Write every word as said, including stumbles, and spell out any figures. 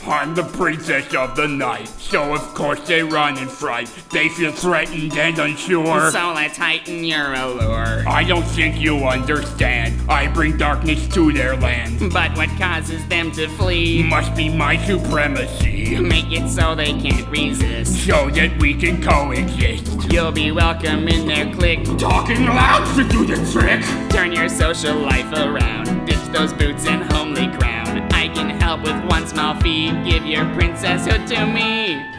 I'm the princess of the night, so of course they run in fright. They feel threatened and unsure, so let's heighten your allure. I don't think you understand, I bring darkness to their land. But what causes them to flee must be my supremacy. Make it so they can't resist, so that we can coexist. You'll be welcome in their clique. Talking loud should do the trick. Turn your social life around, ditch those boots and homely crown. I can help with one small fee, give your princesshood to me.